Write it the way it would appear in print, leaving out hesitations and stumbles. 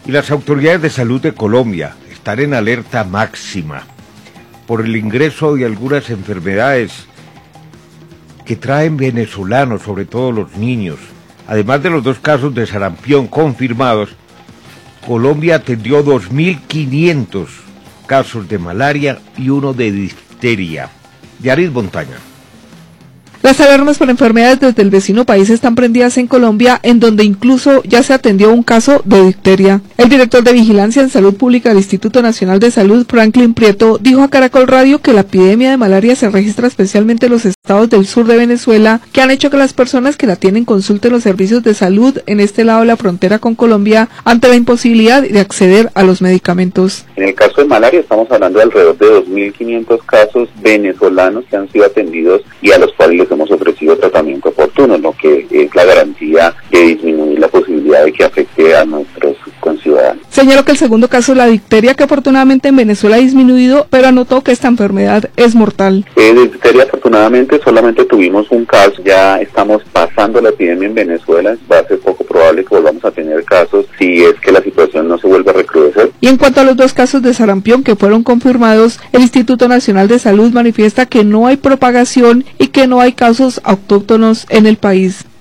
Y las autoridades de salud de Colombia están en alerta máxima por el ingreso de algunas enfermedades que traen venezolanos, sobre todo los niños. Además de los 2 casos de sarampión confirmados, Colombia atendió 2.500 casos de malaria y 1 de difteria. Yaris Montaña. Las alarmas por enfermedades desde el vecino país están prendidas en Colombia, en donde incluso ya se atendió un caso de difteria. El director de Vigilancia en Salud Pública del Instituto Nacional de Salud, Franklin Prieto, dijo a Caracol Radio que la epidemia de malaria se registra especialmente en los estados del sur de Venezuela, que han hecho que las personas que la tienen consulten los servicios de salud en este lado de la frontera con Colombia ante la imposibilidad de acceder a los medicamentos. En el caso de malaria estamos hablando de alrededor de 2.500 casos venezolanos que han sido atendidos y a los cuales les hemos ofrecido tratamiento oportuno, lo que es la garantía de disminuir la posibilidad de que afecte a nuestros conciudadanos. Señaló que el segundo caso es la difteria, que afortunadamente en Venezuela ha disminuido, pero anotó que esta enfermedad es mortal. De difteria afortunadamente solamente tuvimos un caso, ya estamos pasando la epidemia en Venezuela, va a ser poco probable que volvamos a tener casos si es que la situación no se vuelve a recrudecer. Y en cuanto a los 2 casos de sarampión que fueron confirmados, el Instituto Nacional de Salud manifiesta que no hay propagación y que no hay casos autóctonos en el país.